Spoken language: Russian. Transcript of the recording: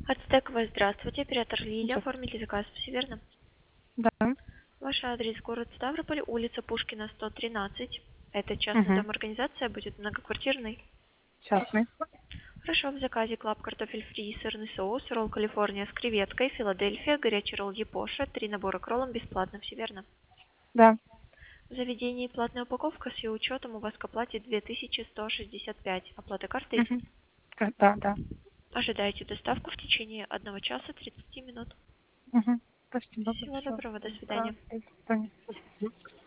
Ацтековая, здравствуйте. Оператор Лилия. Здравствуйте. Оформите заказ, все верно? Да. Ваш адрес город Ставрополь, улица Пушкина, 113. Это частный Угу. дом, организация будет многоквартирный. Частный. Хорошо, в заказе клаб картофель фри, сырный соус, ролл Калифорния с креветкой, Филадельфия, горячий ролл Япоша, 3 набора к роллам бесплатно, все верно? Да. В заведении платная упаковка, с ее учетом у вас к оплате 2165. Оплата картой. Угу. Да, да. Ожидаете доставку в течение 1 часа 30 минут. Угу. Спасибо Всего большое. доброго, до свидания. Да, до свидания.